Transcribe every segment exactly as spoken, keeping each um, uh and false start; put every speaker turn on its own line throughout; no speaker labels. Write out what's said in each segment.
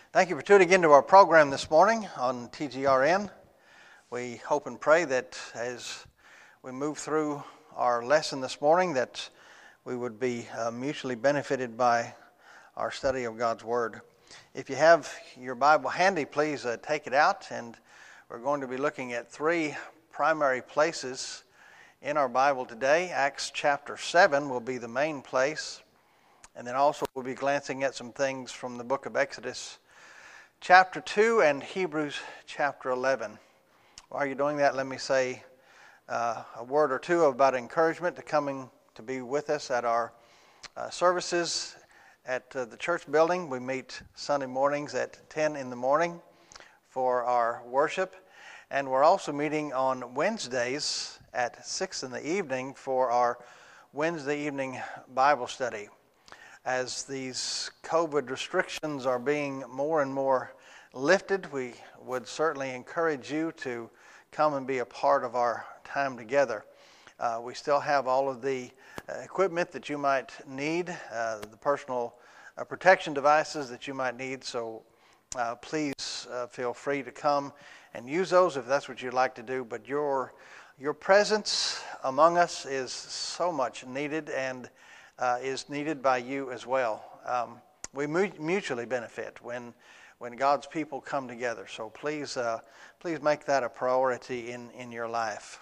Thank you for tuning into our program this morning on T G R N. We hope and pray that as we move through our lesson this morning that we would be uh, mutually benefited by our study of God's Word. If you have your Bible handy, please uh, take it out, and we're going to be looking at three primary places in our Bible today. Acts chapter seven will be the main place, and then also we'll be glancing at some things from the book of Exodus chapter two and Hebrews chapter eleven. While you're doing that, let me say uh, a word or two about encouragement to coming to be with us at our uh, services at uh, the church building. We meet Sunday mornings at ten in the morning for our worship, and we're also meeting on Wednesdays at six in the evening for our Wednesday evening Bible study. As these COVID restrictions are being more and more lifted, we would certainly encourage you to come and be a part of our time together. Uh, we still have all of the uh, equipment that you might need, uh, the personal uh, protection devices that you might need, so uh, please uh, feel free to come and use those if that's what you'd like to do. But your, your presence among us is so much needed, and Uh, is needed by you as well. Um, we mu- mutually benefit when when God's people come together. So please, uh, please make that a priority in, in your life.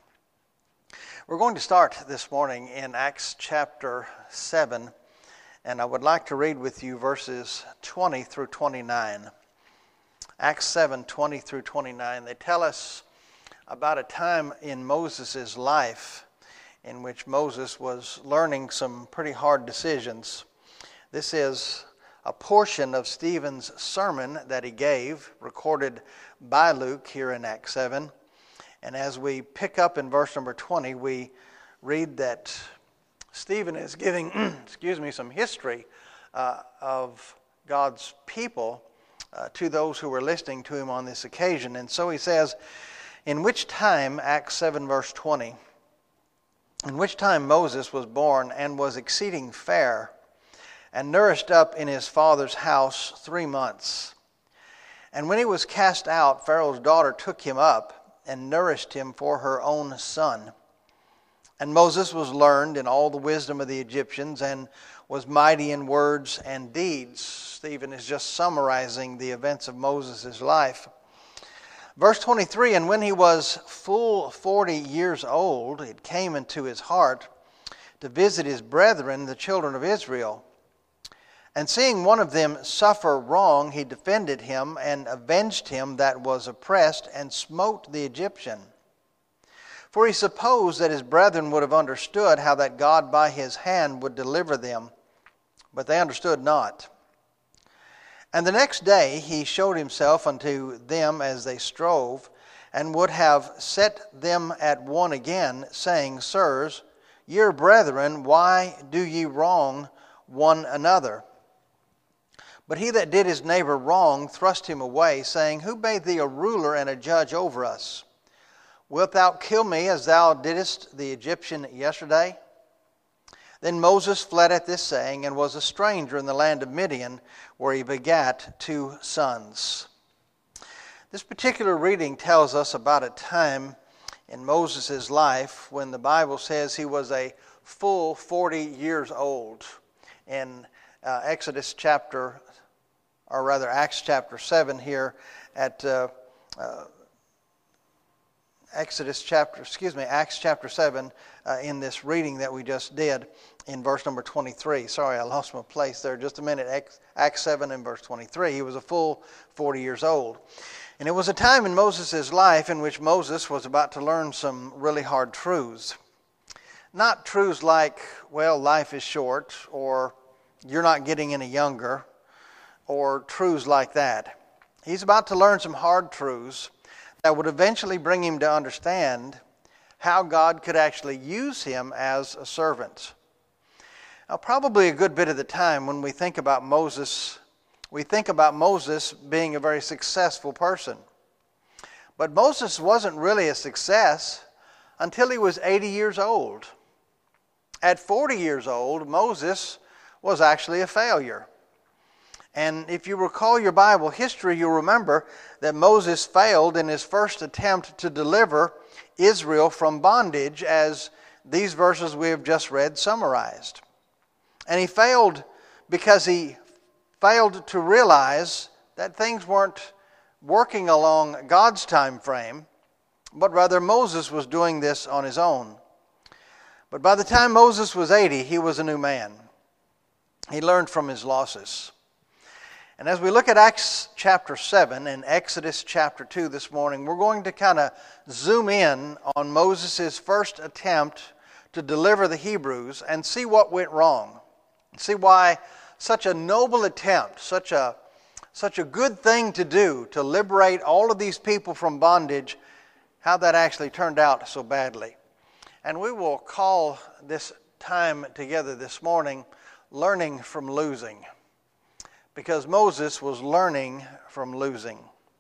We're going to start this morning in Acts chapter seven, and I would like to read with you verses twenty through twenty-nine. Acts seven, twenty through twenty-nine. They tell us about a time in Moses' life in which Moses was learning some pretty hard decisions. This is a portion of Stephen's sermon that he gave, recorded by Luke here in Acts seven. And as we pick up in verse number twenty, we read that Stephen is giving, excuse me, some history uh, of God's people uh, to those who were listening to him on this occasion. And so he says, in which time, Acts seven verse twenty, in which time Moses was born and was exceeding fair, and nourished up in his father's house three months. And when he was cast out, Pharaoh's daughter took him up and nourished him for her own son. And Moses was learned in all the wisdom of the Egyptians and was mighty in words and deeds. Stephen is just summarizing the events of Moses' life. Verse twenty-three, and when he was full forty years old, it came into his heart to visit his brethren, the children of Israel. And seeing one of them suffer wrong, he defended him and avenged him that was oppressed, and smote the Egyptian. For he supposed that his brethren would have understood how that God by his hand would deliver them, but they understood not. And the next day he showed himself unto them as they strove, and would have set them at one again, saying, Sirs, ye are brethren, why do ye wrong one another? But he that did his neighbor wrong thrust him away, saying, Who made thee a ruler and a judge over us? Wilt thou kill me as thou didst the Egyptian yesterday? Then Moses fled at this saying, and was a stranger in the land of Midian, where he begat two sons. This particular reading tells us about a time in Moses' life when the Bible says he was a full forty years old. In uh, Exodus chapter, or rather Acts chapter seven here at uh, uh, Exodus chapter, excuse me, Acts chapter seven, uh, in this reading that we just did in verse number twenty-three. Sorry, I lost my place there just a minute. Acts seven and verse twenty-three. He was a full forty years old. And it was a time in Moses' life in which Moses was about to learn some really hard truths. Not truths like, well, life is short, or you're not getting any younger, or truths like that. He's about to learn some hard truths that would eventually bring him to understand how God could actually use him as a servant. Now, probably a good bit of the time when we think about Moses, we think about Moses being a very successful person. But Moses wasn't really a success until he was eighty years old. At forty years old, Moses was actually a failure. And if you recall your Bible history, you'll remember that Moses failed in his first attempt to deliver Israel from bondage, as these verses we have just read summarized. And he failed because he failed to realize that things weren't working along God's time frame, but rather Moses was doing this on his own. But by the time Moses was eighty, he was a new man. He learned from his losses. And as we look at Acts chapter seven and Exodus chapter two this morning, we're going to kind of zoom in on Moses' first attempt to deliver the Hebrews and see what went wrong. See why such a noble attempt, such a, such a good thing to do to liberate all of these people from bondage, how that actually turned out so badly. And we will call this time together this morning, Learning from Losing. Because Moses was learning from losing.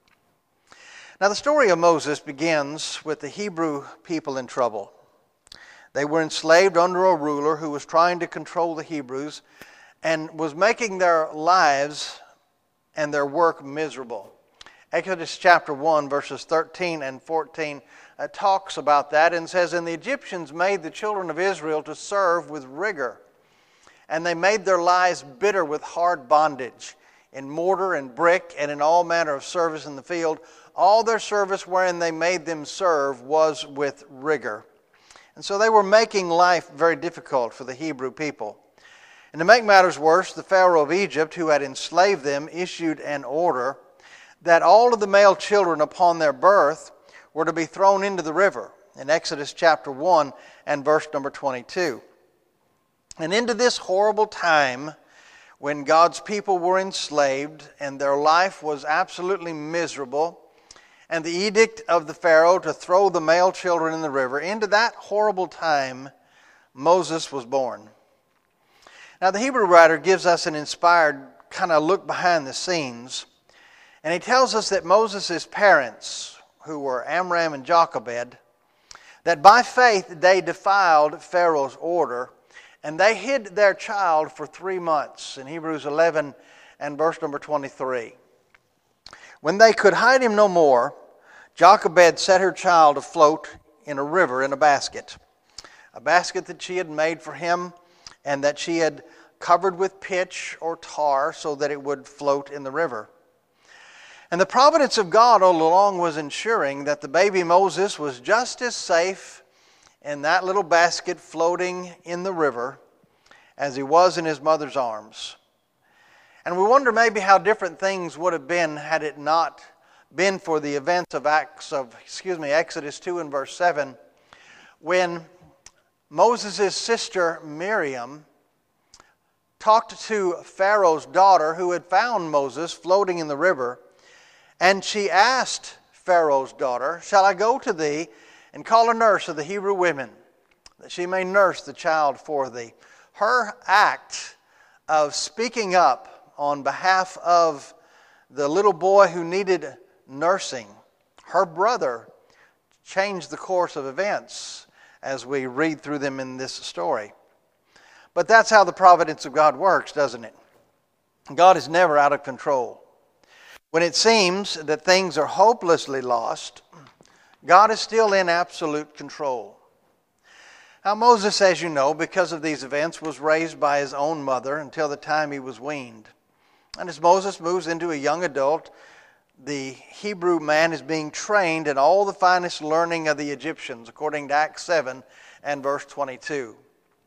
Now the story of Moses begins with the Hebrew people in trouble. They were enslaved under a ruler who was trying to control the Hebrews and was making their lives and their work miserable. Exodus chapter one, verses thirteen and fourteen uh, talks about that and says, "And the Egyptians made the children of Israel to serve with rigor. And they made their lives bitter with hard bondage, in mortar and brick, and in all manner of service in the field. All their service wherein they made them serve was with rigor." And so they were making life very difficult for the Hebrew people. And to make matters worse, the Pharaoh of Egypt, who had enslaved them, issued an order that all of the male children upon their birth were to be thrown into the river, in Exodus chapter one and verse number twenty-two. And into this horrible time when God's people were enslaved and their life was absolutely miserable, and the edict of the Pharaoh to throw the male children in the river, into that horrible time, Moses was born. Now the Hebrew writer gives us an inspired kind of look behind the scenes, and he tells us that Moses' parents, who were Amram and Jochebed, that by faith they defiled Pharaoh's order, and they hid their child for three months, in Hebrews eleven and verse number twenty-three. When they could hide him no more, Jochebed set her child afloat in a river in a basket. A basket that she had made for him and that she had covered with pitch or tar so that it would float in the river. And the providence of God all along was ensuring that the baby Moses was just as safe in that little basket floating in the river as he was in his mother's arms. And we wonder maybe how different things would have been had it not been for the events of Acts of, excuse me, Exodus two and verse seven, when Moses' sister Miriam talked to Pharaoh's daughter who had found Moses floating in the river, and she asked Pharaoh's daughter, "Shall I go to thee and call a nurse of the Hebrew women, that she may nurse the child for thee?" Her act of speaking up on behalf of the little boy who needed nursing, her brother, changed the course of events as we read through them in this story. But that's how the providence of God works, doesn't it? God is never out of control. When it seems that things are hopelessly lost, God is still in absolute control. Now Moses, as you know, because of these events, was raised by his own mother until the time he was weaned. And as Moses moves into a young adult, the Hebrew man is being trained in all the finest learning of the Egyptians, according to Acts seven and verse twenty-two.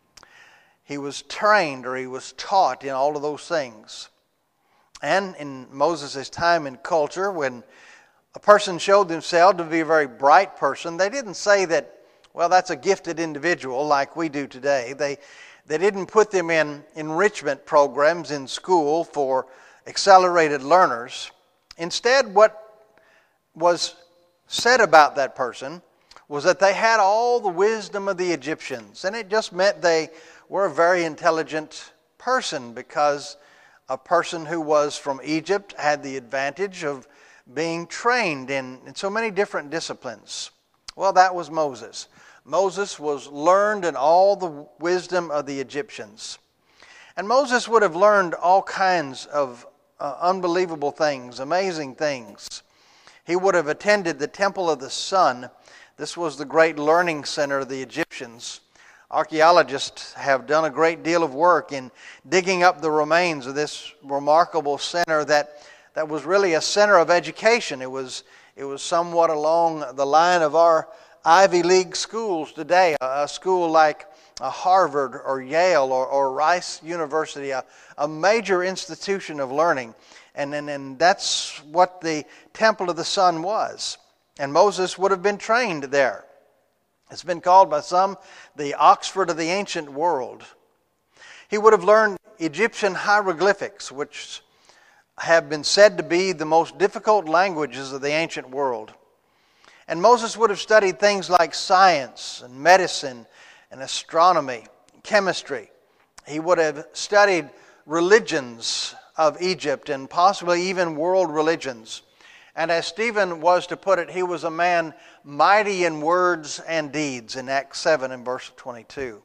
He was trained, or he was taught in all of those things. And in Moses' time and culture, when a person showed themselves to be a very bright person, they didn't say that, well, that's a gifted individual like we do today. They, they didn't put them in enrichment programs in school for accelerated learners. Instead, what was said about that person was that they had all the wisdom of the Egyptians. And it just meant they were a very intelligent person, because a person who was from Egypt had the advantage of being trained in, in so many different disciplines. Well, that was Moses. Moses was learned in all the wisdom of the Egyptians. And Moses would have learned all kinds of uh, unbelievable things, amazing things. He would have attended the Temple of the Sun. This was the great learning center of the Egyptians. Archaeologists have done a great deal of work in digging up the remains of this remarkable center that, that was really a center of education. It was, it was somewhat along the line of our Ivy League schools today, a, a school like a Harvard or Yale or, or Rice University, a, a major institution of learning. And, and, and that's what the Temple of the Sun was. And Moses would have been trained there. It's been called by some the Oxford of the ancient world. He would have learned Egyptian hieroglyphics, which have been said to be the most difficult languages of the ancient world. And Moses would have studied things like science and medicine and astronomy, chemistry. He would have studied religions of Egypt and possibly even world religions. And as Stephen was to put it, he was a man mighty in words and deeds in Acts seven and verse twenty-two.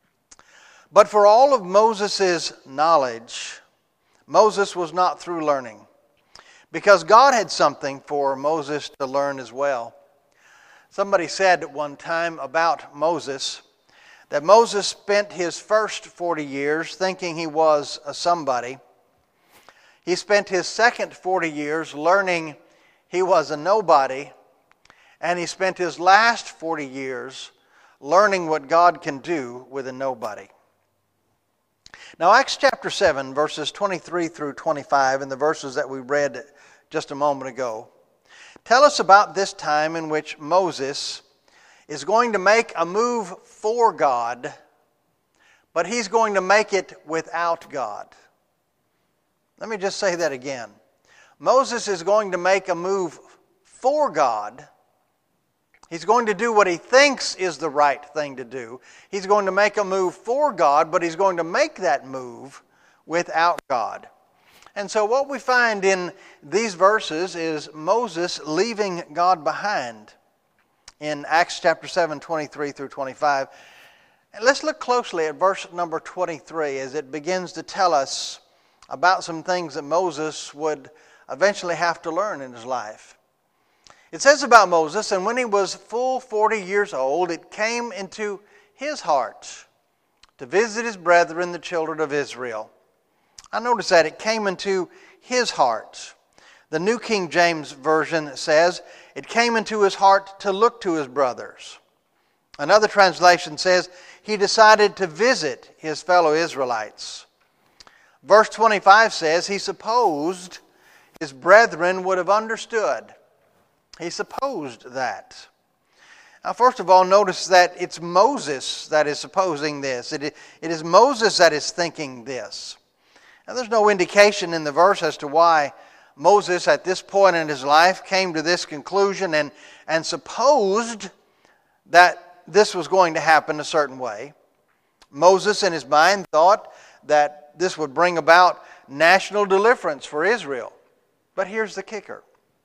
But for all of Moses' knowledge, Moses was not through learning, because God had something for Moses to learn as well. Somebody said at one time about Moses that Moses spent his first forty years thinking he was a somebody. He spent his second forty years learning he was a nobody. And he spent his last forty years learning what God can do with a nobody. Now, Acts chapter seven, verses twenty-three through twenty-five, and the verses that we read just a moment ago, tell us about this time in which Moses is going to make a move for God, but he's going to make it without God. Let me just say that again. Moses is going to make a move for God. He's going to do what he thinks is the right thing to do. He's going to make a move for God, but he's going to make that move without God. And so what we find in these verses is Moses leaving God behind in Acts chapter seven, twenty-three through twenty-five. And let's look closely at verse number twenty-three as it begins to tell us about some things that Moses would eventually have to learn in his life. It says about Moses, and when he was full forty years old, it came into his heart to visit his brethren, the children of Israel. I notice that it came into his heart. The New King James Version says, it came into his heart to look to his brothers. Another translation says, he decided to visit his fellow Israelites. Verse twenty-five says, he supposed his brethren would have understood. He supposed that. Now, first of all, notice that it's Moses that is supposing this. It, it is Moses that is thinking this. Now, there's no indication in the verse as to why Moses at this point in his life came to this conclusion and, and supposed that this was going to happen a certain way. Moses in his mind thought that this would bring about national deliverance for Israel. But here's the kicker.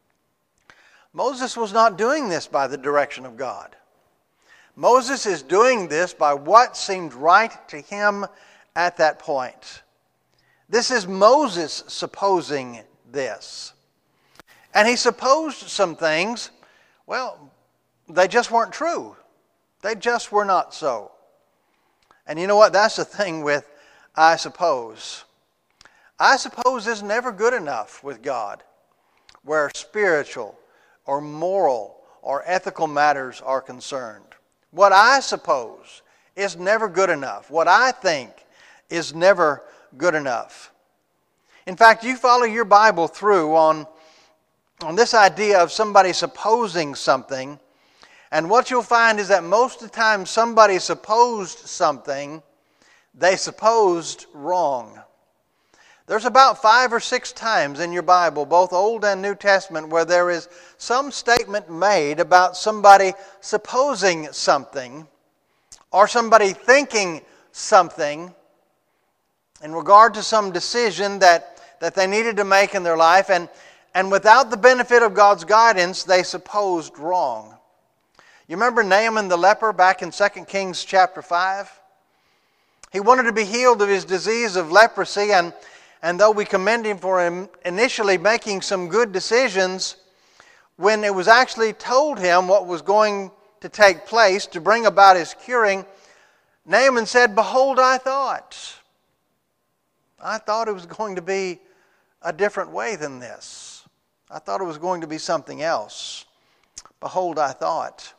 Moses was not doing this by the direction of God. Moses is doing this by what seemed right to him at that point. This is Moses supposing this. And he supposed some things, well, they just weren't true. They just were not so. And you know what? That's the thing with I suppose. I suppose is never good enough with God, where spiritual or moral or ethical matters are concerned. What I suppose is never good enough. What I think is never good enough. In fact, you follow your Bible through on, on this idea of somebody supposing something, and what you'll find is that most of the time somebody supposed something, they supposed wrong. There's about five or six times in your Bible, both Old and New Testament, where there is some statement made about somebody supposing something or somebody thinking something in regard to some decision that, that they needed to make in their life, and, and without the benefit of God's guidance, they supposed wrong. You remember Naaman the leper back in Second Kings chapter five? He wanted to be healed of his disease of leprosy, and And though we commend him for him initially making some good decisions, when it was actually told him what was going to take place to bring about his curing, Naaman said, "Behold, I thought. I thought it was going to be a different way than this. I thought it was going to be something else. Behold, I thought."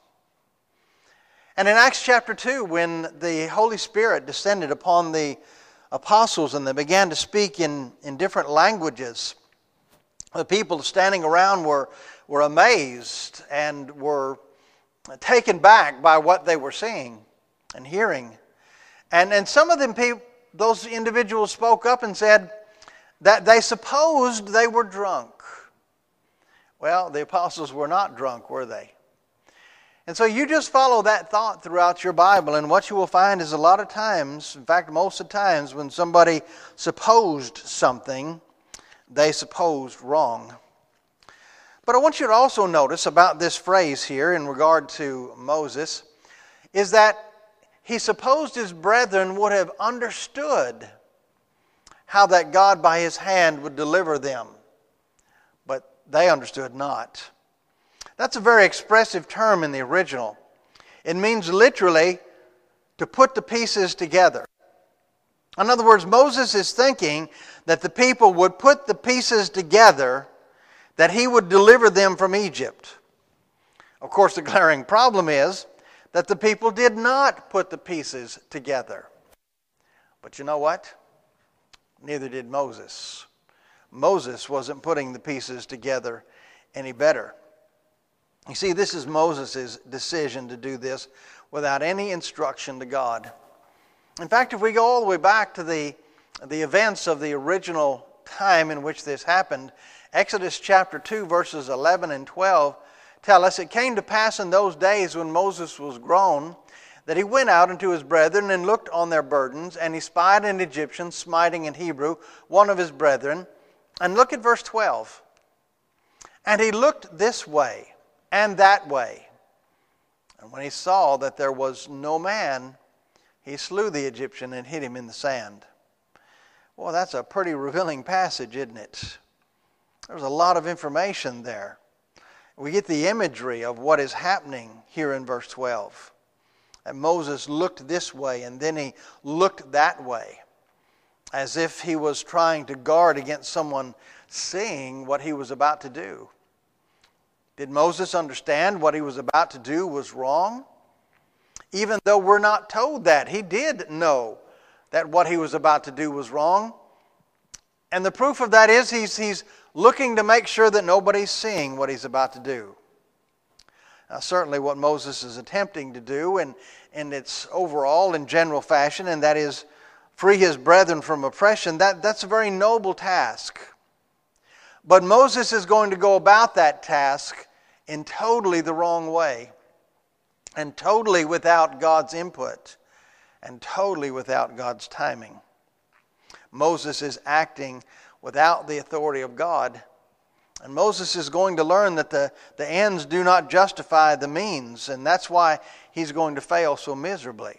And in Acts chapter two, when the Holy Spirit descended upon the apostles and they began to speak in, in different languages, the people standing around were, were amazed and were taken back by what they were seeing and hearing. And, and some of them, those individuals spoke up and said that they supposed they were drunk. Well, the apostles were not drunk, were they? And so you just follow that thought throughout your Bible, and what you will find is a lot of times, in fact most of the times, when somebody supposed something, they supposed wrong. But I want you to also notice about this phrase here in regard to Moses, is that he supposed his brethren would have understood how that God by his hand would deliver them, but they understood not. That's a very expressive term in the original. It means literally to put the pieces together. In other words, Moses is thinking that the people would put the pieces together, that he would deliver them from Egypt. Of course, the glaring problem is that the people did not put the pieces together. But you know what? Neither did Moses. Moses wasn't putting the pieces together any better. You see, this is Moses' decision to do this without any instruction to God. In fact, if we go all the way back to the, the events of the original time in which this happened, Exodus chapter two, verses eleven and twelve tell us, "It came to pass in those days when Moses was grown, that he went out unto his brethren and looked on their burdens, and he spied an Egyptian smiting an Hebrew, one of his brethren." And look at verse twelve. "And he looked this way and that way. And when he saw that there was no man, he slew the Egyptian and hid him in the sand." Well, that's a pretty revealing passage, isn't it? There's a lot of information there. We get the imagery of what is happening here in verse twelve. And Moses looked this way and then he looked that way, as if he was trying to guard against someone seeing what he was about to do. Did Moses understand what he was about to do was wrong? Even though we're not told that, he did know that what he was about to do was wrong. And the proof of that is he's, he's looking to make sure that nobody's seeing what he's about to do. Now, certainly what Moses is attempting to do, and, and it's overall in general fashion, and that is free his brethren from oppression, that, that's a very noble task. But Moses is going to go about that task in totally the wrong way, and totally without God's input, and totally without God's timing. Moses is acting without the authority of God. And Moses is going to learn that the, the ends do not justify the means, and that's why he's going to fail so miserably.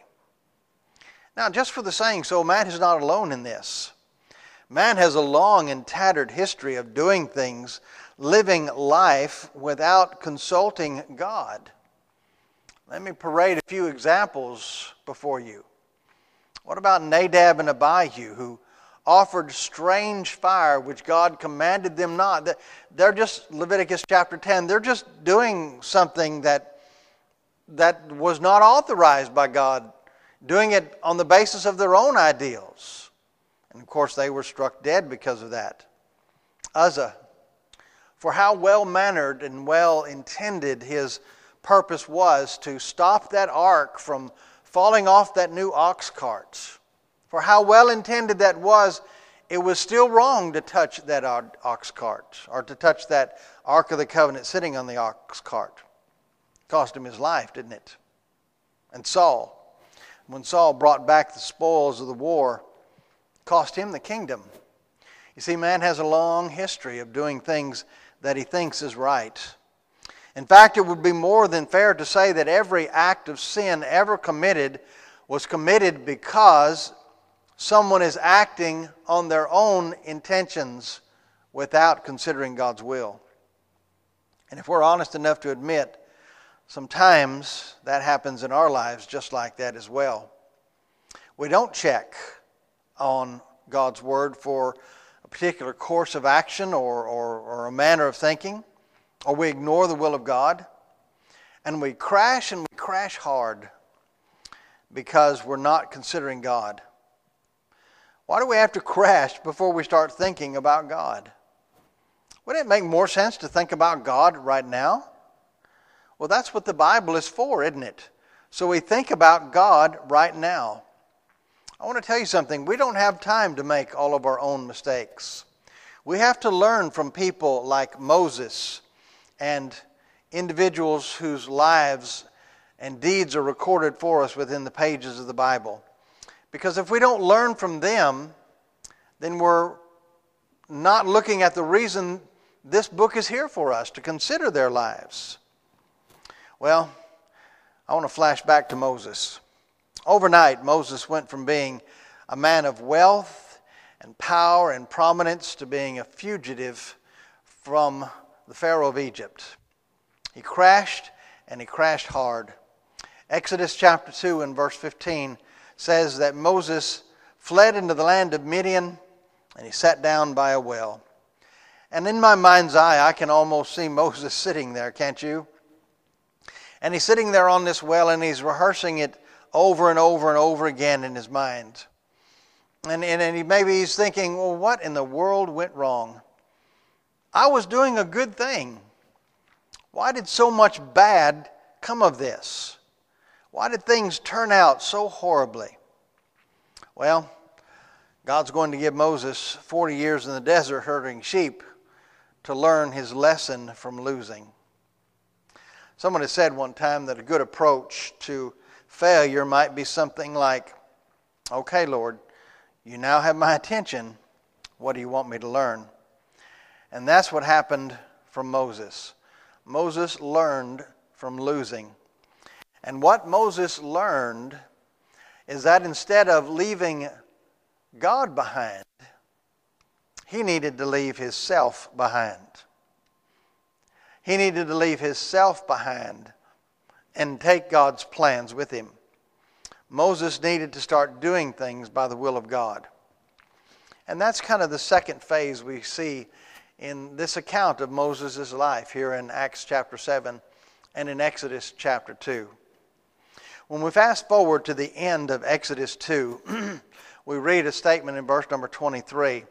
Now, just for the saying so, man is not alone in this. Man has a long and tattered history of doing things, living life without consulting God. Let me parade a few examples before you. What about Nadab and Abihu, who offered strange fire which God commanded them not? They're just, Leviticus chapter ten, they're just doing something that, that was not authorized by God, doing it on the basis of their own ideals. And of course they were struck dead because of that. Uzzah, for how well-mannered and well-intended his purpose was to stop that ark from falling off that new ox cart. For how well-intended that was, it was still wrong to touch that ox cart, or to touch that Ark of the Covenant sitting on the ox cart. It cost him his life, didn't it? And Saul, when Saul brought back the spoils of the war, cost him the kingdom. You see, man has a long history of doing things that he thinks is right. In fact, it would be more than fair to say that every act of sin ever committed was committed because someone is acting on their own intentions without considering God's will. And if we're honest enough to admit, sometimes that happens in our lives just like that as well. We don't check on God's Word for a particular course of action or, or, or a manner of thinking, or we ignore the will of God, and we crash and we crash hard because we're not considering God. Why do we have to crash before we start thinking about God? Wouldn't it make more sense to think about God right now? Well, that's what the Bible is for, isn't it? So we think about God right now. I want to tell you something. We don't have time to make all of our own mistakes. We have to learn from people like Moses and individuals whose lives and deeds are recorded for us within the pages of the Bible. Because if we don't learn from them, then we're not looking at the reason this book is here for us, to consider their lives. Well, I want to flash back to Moses. Overnight, Moses went from being a man of wealth and power and prominence to being a fugitive from the Pharaoh of Egypt. He crashed, and he crashed hard. Exodus chapter two and verse fifteen says that Moses fled into the land of Midian, and he sat down by a well. And in my mind's eye, I can almost see Moses sitting there, can't you? And he's sitting there on this well, and he's rehearsing it over and over and over again in his mind. And, and, and he, maybe he's thinking, well, what in the world went wrong? I was doing a good thing. Why did so much bad come of this? Why did things turn out so horribly? Well, God's going to give Moses forty years in the desert herding sheep to learn his lesson from losing. Someone has said one time that a good approach to failure might be something like, okay, Lord, you now have my attention. What do you want me to learn? And that's what happened from Moses. Moses learned from losing. And what Moses learned is that instead of leaving God behind, he needed to leave his self behind. He needed to leave his self behind and take God's plans with him. Moses needed to start doing things by the will of God. And that's kind of the second phase we see in this account of Moses' life here in Acts chapter seven and in Exodus chapter two. When we fast forward to the end of Exodus two, we read a statement in verse number twenty-three.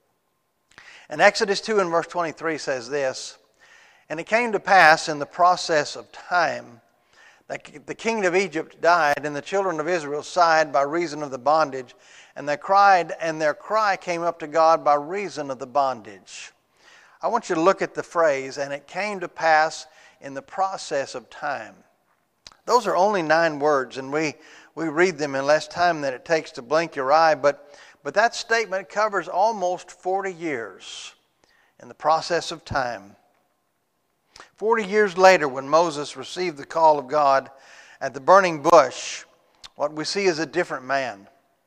And Exodus two and verse twenty-three says this, "And it came to pass in the process of time that the king of Egypt died, and the children of Israel sighed by reason of the bondage, and they cried, and their cry came up to God by reason of the bondage." I want you to look at the phrase, "and it came to pass in the process of time." Those are only nine words, and we, we read them in less time than it takes to blink your eye, but, but that statement covers almost forty years in the process of time. Forty years later, when Moses received the call of God at the burning bush, what we see is a different man.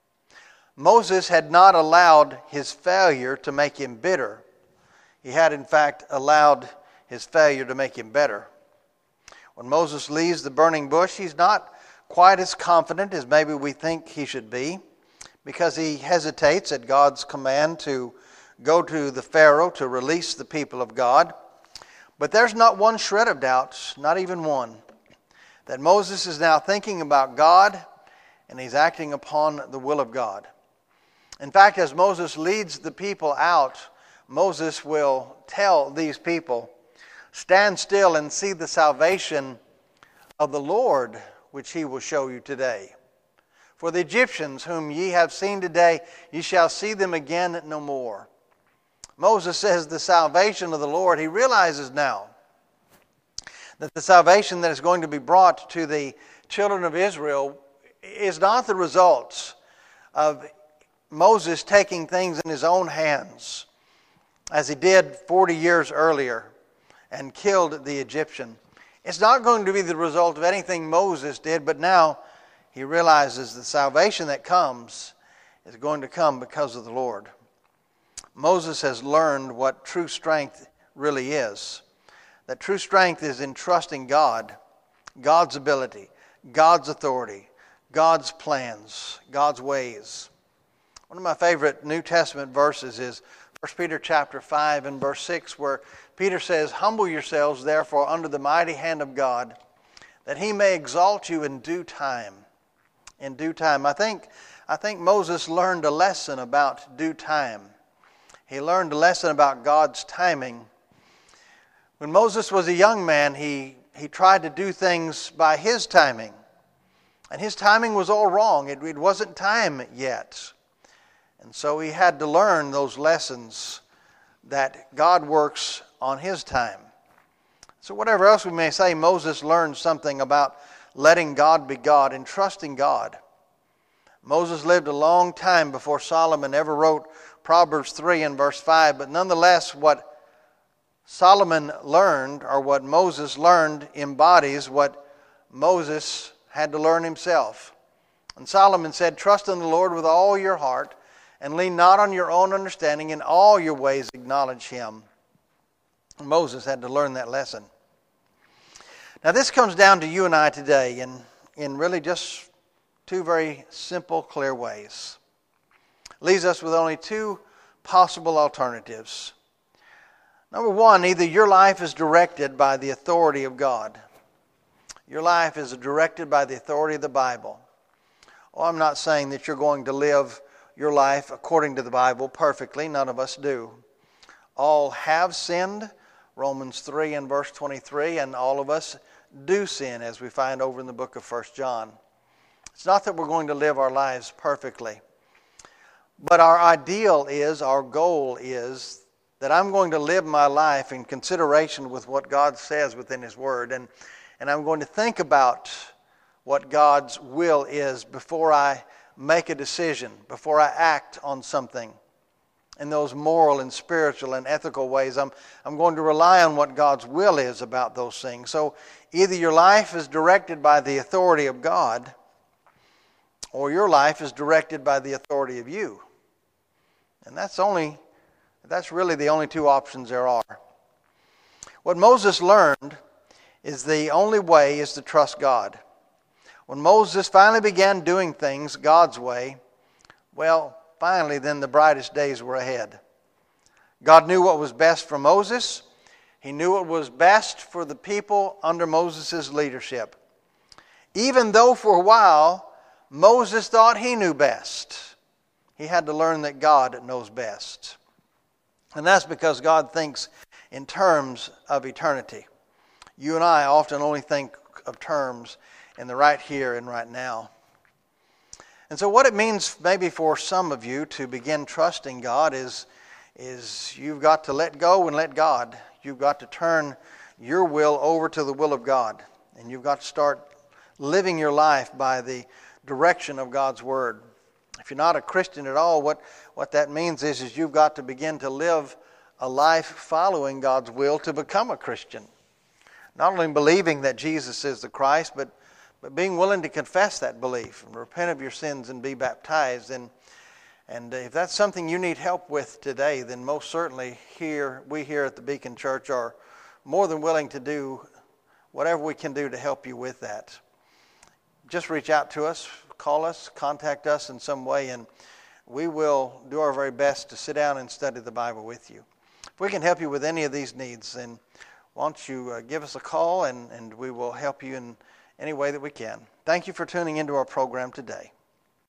Moses had not allowed his failure to make him bitter. He had, in fact, allowed his failure to make him better. When Moses leaves the burning bush, he's not quite as confident as maybe we think he should be, because he hesitates at God's command to go to the Pharaoh to release the people of God. But there's not one shred of doubt, not even one, that Moses is now thinking about God and he's acting upon the will of God. In fact, as Moses leads the people out, Moses will tell these people, "Stand still and see the salvation of the Lord, which he will show you today. For the Egyptians whom ye have seen today, ye shall see them again no more." Moses says the salvation of the Lord. He realizes now that the salvation that is going to be brought to the children of Israel is not the result of Moses taking things in his own hands, as he did forty years earlier and killed the Egyptian. It's not going to be the result of anything Moses did, but now he realizes the salvation that comes is going to come because of the Lord. Moses has learned what true strength really is. That true strength is in trusting God, God's ability, God's authority, God's plans, God's ways. One of my favorite New Testament verses is First Peter chapter five and verse six, where Peter says, "Humble yourselves therefore under the mighty hand of God, that he may exalt you in due time." In due time. I think, I think Moses learned a lesson about due time. He learned a lesson about God's timing. When Moses was a young man, he, he tried to do things by his timing. And his timing was all wrong. It, it wasn't time yet. And so he had to learn those lessons that God works on his time. So whatever else we may say, Moses learned something about letting God be God and trusting God. Moses lived a long time before Solomon ever wrote Proverbs three and verse five, but nonetheless what Solomon learned, or what Moses learned, embodies what Moses had to learn himself. And Solomon said, "Trust in the Lord with all your heart, and lean not on your own understanding. In all your ways acknowledge Him." And Moses had to learn that lesson. Now this comes down to you and I today in, in really just two very simple, clear ways. Leaves us with only two possible alternatives. Number one, either your life is directed by the authority of God. Your life is directed by the authority of the Bible. Oh, I'm not saying that you're going to live your life according to the Bible perfectly. None of us do. All have sinned, Romans three and verse twenty-three, and all of us do sin, as we find over in the book of First John. It's not that we're going to live our lives perfectly, but our ideal is, our goal is, that I'm going to live my life in consideration with what God says within His Word, and, and I'm going to think about what God's will is before I make a decision, before I act on something. In those moral and spiritual and ethical ways, I'm, I'm going to rely on what God's will is about those things. So either your life is directed by the authority of God, or your life is directed by the authority of you. And that's only, that's really the only two options there are. What Moses learned is the only way is to trust God. When Moses finally began doing things God's way, well, finally then the brightest days were ahead. God knew what was best for Moses. He knew what was best for the people under Moses' leadership. Even though for a while Moses thought he knew best, he had to learn that God knows best. And that's because God thinks in terms of eternity. You and I often only think of terms in the right here and right now. And so what it means maybe for some of you to begin trusting God is, is you've got to let go and let God. You've got to turn your will over to the will of God. And you've got to start living your life by the direction of God's Word. If you're not a Christian at all, what, what that means is, is you've got to begin to live a life following God's will to become a Christian. Not only believing that Jesus is the Christ, but, but being willing to confess that belief and repent of your sins and be baptized. And, and if that's something you need help with today, then most certainly here, we here at the Beacon Church are more than willing to do whatever we can do to help you with that. Just reach out to us, call us, contact us in some way, and we will do our very best to sit down and study the Bible with you. If we can help you with any of these needs, then why don't you uh, give us a call, and, and we will help you in any way that we can. Thank you for tuning into our program today.